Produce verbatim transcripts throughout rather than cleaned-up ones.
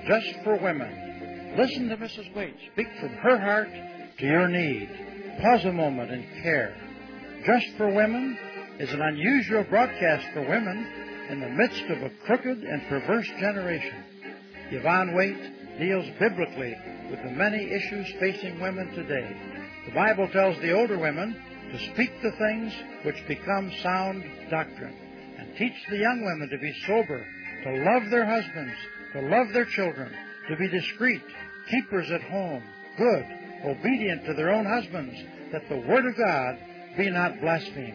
Just for Women. Listen to Missus Waite speak from her heart to your need. Pause a moment and care. Just for Women is an unusual broadcast for women in the midst of a crooked and perverse generation. Yvonne Waite deals biblically with the many issues facing women today. The Bible tells the older women to speak the things which become sound doctrine, and teach the young women to be sober, to love their husbands, to love their children, to be discreet, keepers at home, good, obedient to their own husbands, that the Word of God be not blasphemed.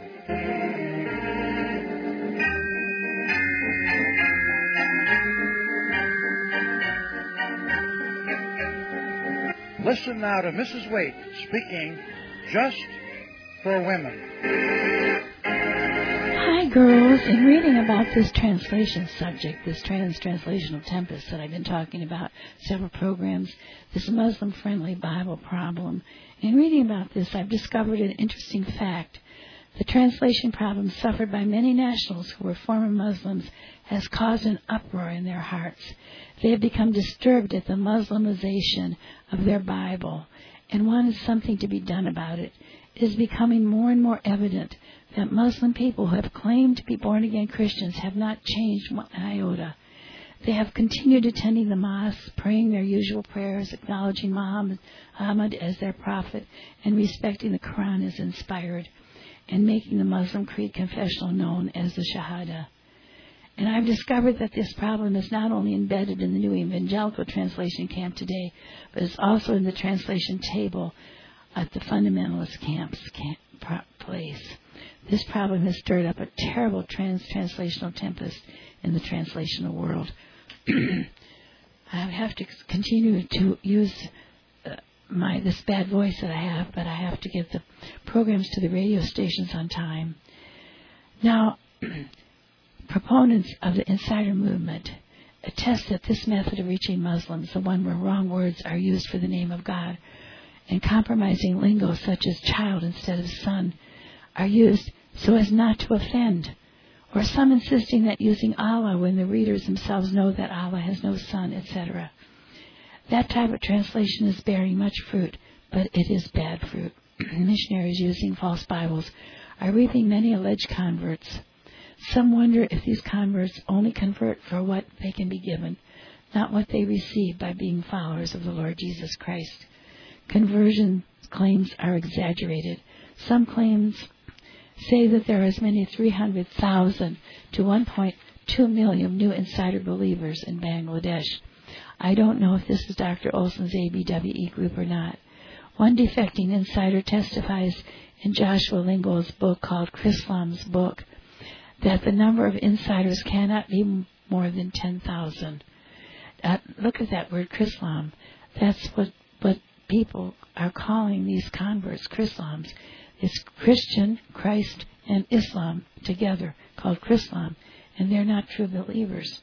Listen now to Missus Waite speaking Just for Women. Hi, girls. In reading about this translation subject, this trans-translational tempest that I've been talking about several programs, this Muslim-friendly Bible problem, in reading about this, I've discovered an interesting fact. The translation problem suffered by many nationals who were former Muslims has caused an uproar in their hearts. They have become disturbed at the Muslimization of their Bible and wanted something to be done about it. It is becoming more and more evident that Muslim people who have claimed to be born-again Christians have not changed one iota. They have continued attending the mosque, praying their usual prayers, acknowledging Muhammad, Muhammad as their prophet, and respecting the Quran as inspired, and making the Muslim creed confessional known as the Shahada. And I've discovered that this problem is not only embedded in the New Evangelical Translation camp today, but it's also in the translation table at the fundamentalist camp's camp place. This problem has stirred up a terrible trans-translational tempest in the translational world. I have to continue to use uh, my this bad voice that I have, but I have to get the programs to the radio stations on time. Now, proponents of the insider movement attest that this method of reaching Muslims, the one where wrong words are used for the name of God, and compromising lingo such as child instead of son, are used so as not to offend, or some insisting that using Allah when the readers themselves know that Allah has no son, et cetera. That type of translation is bearing much fruit, but it is bad fruit. Missionaries using false Bibles are reaping many alleged converts. Some wonder if these converts only convert for what they can be given, not what they receive by being followers of the Lord Jesus Christ. Conversion claims are exaggerated. Some claims say that there are as many as three hundred thousand to one point two million new insider believers in Bangladesh. I don't know if this is Doctor Olson's A B W E group or not. One defecting insider testifies in Joshua Lingo's book called Chrislam's Book that the number of insiders cannot be more than ten thousand. Uh, look at that word, Chrislam. That's what, what people are calling these converts, Chrislams. It's Christian, Christ, and Islam together, called Chrislam, and they're not true believers.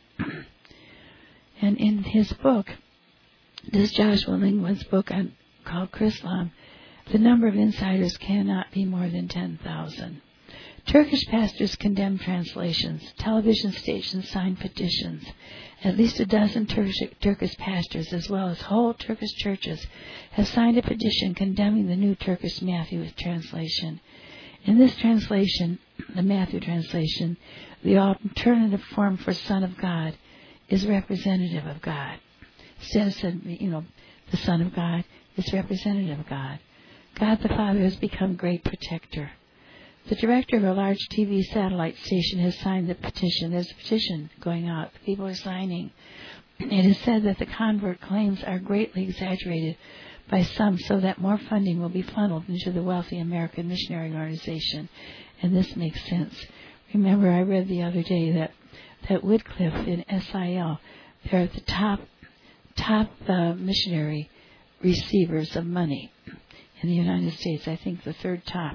And in his book, this Joshua Lingwood's book on, called Chrislam, the number of insiders cannot be more than ten thousand. Turkish pastors condemn translations. Television stations sign petitions. At least a dozen Turkish, Turkish pastors, as well as whole Turkish churches, have signed a petition condemning the new Turkish Matthew translation. In this translation, the Matthew translation, the alternative form for Son of God is representative of God. Instead of said, you know, the Son of God, it's representative of God. God the Father has become great protector. The director of a large T V satellite station has signed the petition. There's a petition going out. People are signing. It is said that the convert claims are greatly exaggerated by some so that more funding will be funneled into the wealthy American missionary organization. And this makes sense. Remember, I read the other day that, that Wycliffe in S I L, they're the top, top uh, missionary receivers of money in the United States. I think the third top.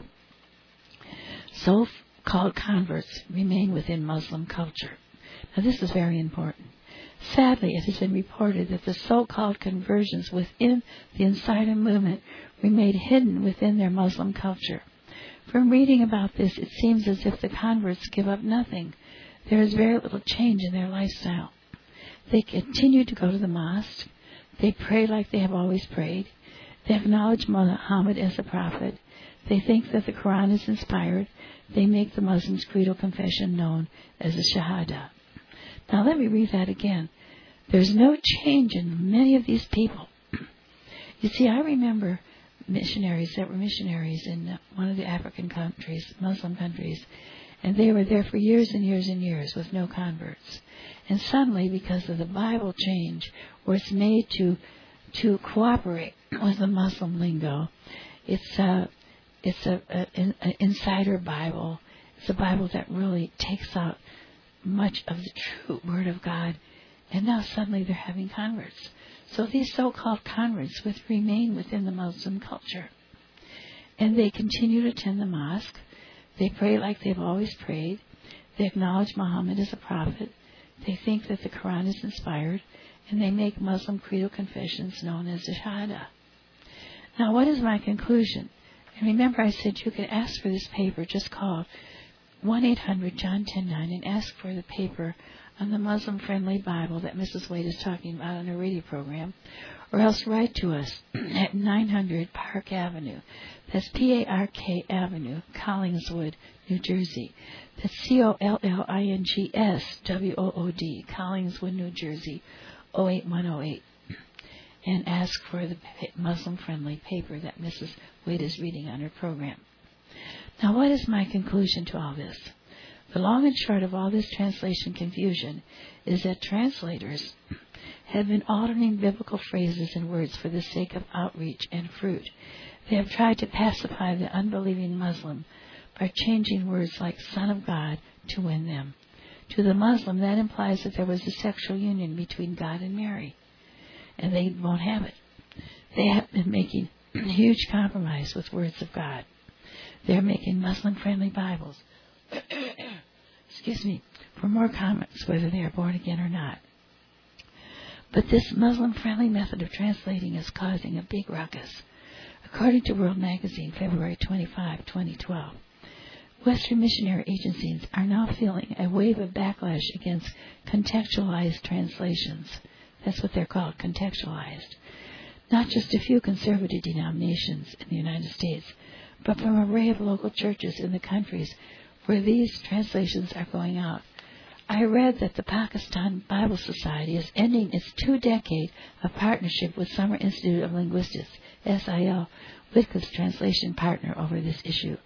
So-called converts remain within Muslim culture. Now, this is very important. Sadly, it has been reported that the so-called conversions within the insider movement remain hidden within their Muslim culture. From reading about this, it seems as if the converts give up nothing. There is very little change in their lifestyle. They continue to go to the mosque. They pray like they have always prayed. They acknowledge Muhammad as a prophet. They think that the Quran is inspired. They make the Muslims' creedal confession known as the Shahada. Now let me read that again. There's no change in many of these people. You see, I remember missionaries that were missionaries in one of the African countries, Muslim countries, and they were there for years and years and years with no converts. And suddenly, because of the Bible change, where it's made to to cooperate with the Muslim lingo, it's a it's a, a, an insider Bible. It's a Bible that really takes out much of the true Word of God. And now suddenly they're having converts. So these so-called converts would remain within the Muslim culture. And they continue to attend the mosque. They pray like they've always prayed. They acknowledge Muhammad as a prophet. They think that the Quran is inspired. And they make Muslim creedal confessions known as the Shahada. Now, what is my conclusion? And remember, I said you could ask for this paper. Just call one eight hundred John ten nine and ask for the paper on the Muslim-friendly Bible that Missus Wade is talking about on her radio program, or else write to us at nine hundred Park Avenue. That's P A R K Avenue, Collingswood, New Jersey. That's C O L L I N G S W O O D, Collingswood, New Jersey, oh eight one oh eight. And ask for the Muslim-friendly paper that Missus Wade is reading on her program. Now, what is my conclusion to all this? The long and short of all this translation confusion is that translators have been altering biblical phrases and words for the sake of outreach and fruit. They have tried to pacify the unbelieving Muslim by changing words like Son of God to win them. To the Muslim, that implies that there was a sexual union between God and Mary, and they won't have it. They have been making a huge compromise with words of God. They're making Muslim-friendly Bibles. Excuse me, for more comments, whether they are born again or not. But this Muslim-friendly method of translating is causing a big ruckus. According to World Magazine, February twenty-fifth, twenty twelve, Western missionary agencies are now feeling a wave of backlash against contextualized translations. That's what they're called, contextualized. Not just a few conservative denominations in the United States, but from an array of local churches in the countries where these translations are going out. I read that the Pakistan Bible Society is ending its two-decade of partnership with Summer Institute of Linguistics, S I L, Wycliffe's translation partner over this issue.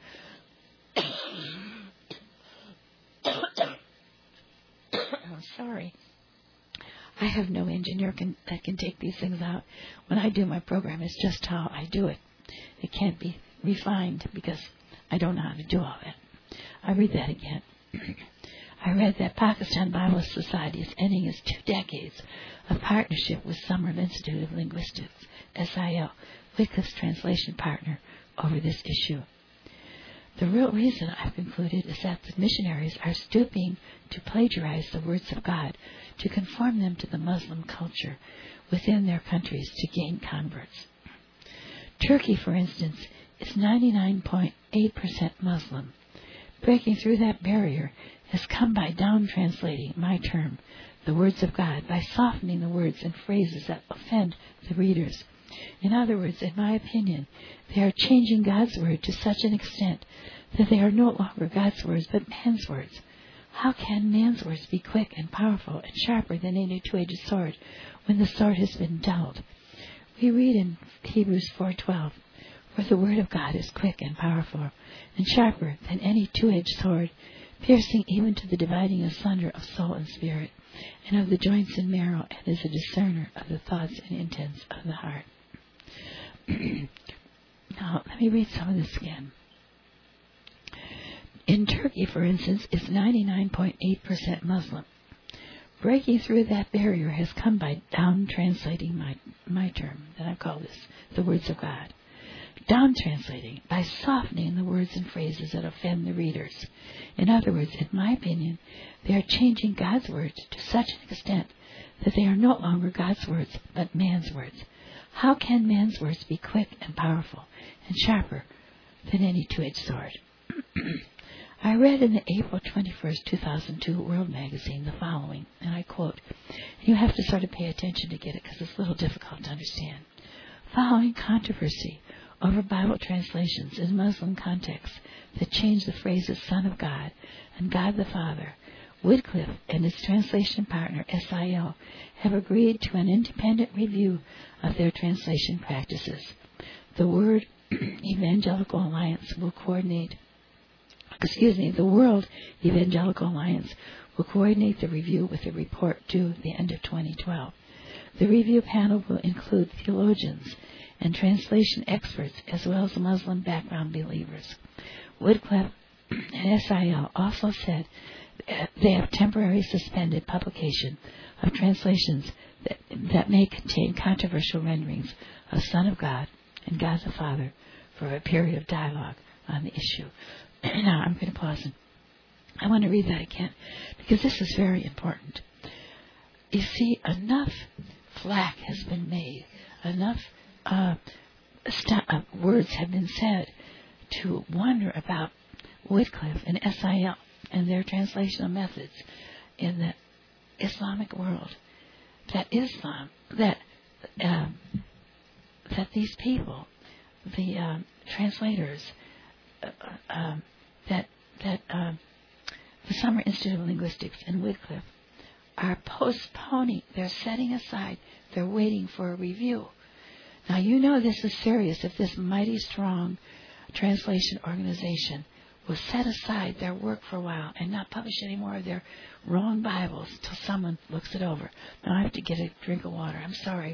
I'm sorry. I have no engineer can, that can take these things out. When I do my program, it's just how I do it. It can't be refined because I don't know how to do all that. I read that again. I read that Pakistan Bible Society is ending its two decades of partnership with Summer Institute of Linguistics, S I L, Wycliffe's translation partner, over this issue. The real reason, I've concluded, is that the missionaries are stooping to plagiarize the words of God to conform them to the Muslim culture within their countries to gain converts. Turkey, for instance, is ninety-nine point eight percent Muslim. Breaking through that barrier has come by down-translating my term, the words of God, by softening the words and phrases that offend the readers. In other words, in my opinion, they are changing God's word to such an extent that they are no longer God's words, but man's words. How can man's words be quick and powerful and sharper than any two-edged sword when the sword has been dulled? We read in Hebrews four twelve, "For the word of God is quick and powerful, and sharper than any two-edged sword, piercing even to the dividing asunder of soul and spirit, and of the joints and marrow, and is a discerner of the thoughts and intents of the heart." Now, let me read some of this again. In Turkey, for instance, is ninety-nine point eight percent Muslim. Breaking through that barrier has come by down-translating my, my term, that I call this, the words of God. Down-translating, by softening the words and phrases that offend the readers. In other words, in my opinion, they are changing God's words to such an extent that they are no longer God's words, but man's words. How can man's words be quick and powerful and sharper than any two-edged sword? I read in the April twenty-first, two thousand two World Magazine the following, and I quote, "A You have to sort of pay attention to get it because it's a little difficult to understand. Following controversy over Bible translations in Muslim contexts that change the phrases Son of God and God the Father, Wycliffe and his translation partner S I L have agreed to an independent review of their translation practices. The Word Evangelical Alliance will coordinate, excuse me, the World Evangelical Alliance will coordinate the review with a report due the end of twenty twelve. The review panel will include theologians and translation experts as well as Muslim background believers. Wycliffe and S I L also said they have temporarily suspended publication of translations that, that may contain controversial renderings of Son of God and God the Father for a period of dialogue on the issue. Now, I'm going to pause and I want to read that again because this is very important. You see, enough flack has been made, enough uh, st- uh, words have been said to wonder about Wycliffe and S I L and their translational methods in the Islamic world. That Islam, that uh, that these people, the um, translators, uh, uh, that that uh, the Summer Institute of Linguistics and Wycliffe are postponing. They're setting aside. They're waiting for a review. Now you know this is serious. If this mighty strong translation organization will set aside their work for a while and not publish any more of their wrong Bibles till someone looks it over. Now I have to get a drink of water. I'm sorry.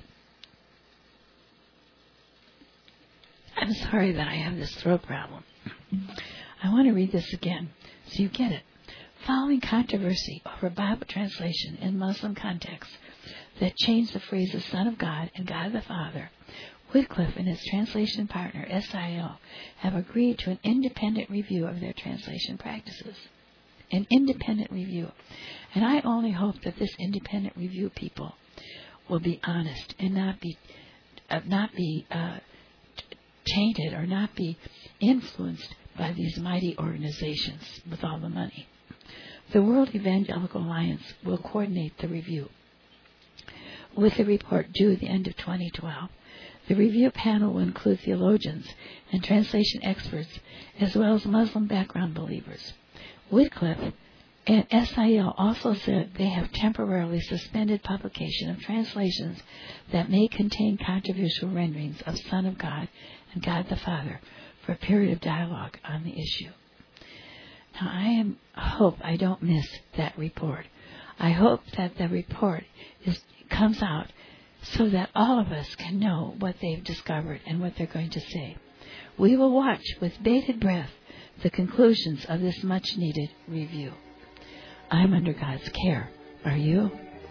I'm sorry that I have this throat problem. I want to read this again so you get it. Following controversy over Bible translation in Muslim contexts that changed the phrases Son of God and God the Father, Wycliffe and his translation partner S I L have agreed to an independent review of their translation practices. An independent review. And I only hope that this independent review people will be honest and not be uh, not be uh, t- tainted or not be influenced by these mighty organizations with all the money. The World Evangelical Alliance will coordinate the review with the report due at the end of twenty twelve. The review panel will include theologians and translation experts as well as Muslim background believers. Wycliffe and S I L also said they have temporarily suspended publication of translations that may contain controversial renderings of Son of God and God the Father for a period of dialogue on the issue. Now, I am, hope I don't miss that report. I hope that the report is, comes out so that all of us can know what they've discovered and what they're going to say. We will watch with bated breath the conclusions of this much-needed review. I'm under God's care. Are you?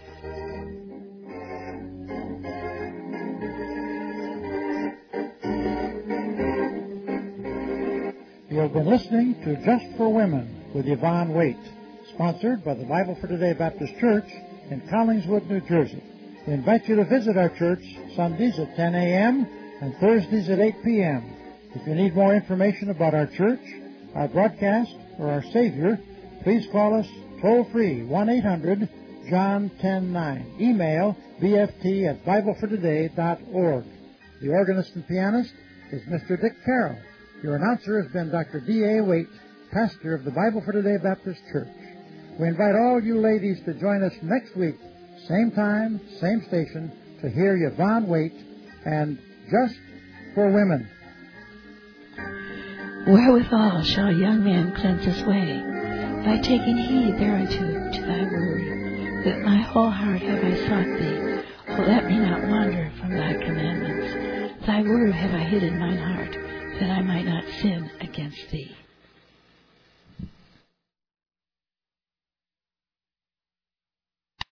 You have been listening to Just for Women with Yvonne Waite, sponsored by the Bible for Today Baptist Church in Collingswood, New Jersey. We invite you to visit our church Sundays at ten a.m. and Thursdays at eight p.m. If you need more information about our church, our broadcast, or our Savior, please call us toll-free one eight hundred John ten nine. Email b f t at bible for today dot org. The organist and pianist is Mister Dick Carroll. Your announcer has been Doctor D A Waite, pastor of the Bible for Today Baptist Church. We invite all you ladies to join us next week, same time, same station, to hear Yvonne Waite and Just for Women. Wherewithal shall a young man cleanse his way? By taking heed thereunto to thy word. With my whole heart have I sought thee. O let me not wander from thy commandments. Thy word have I hid in mine heart, that I might not sin against thee.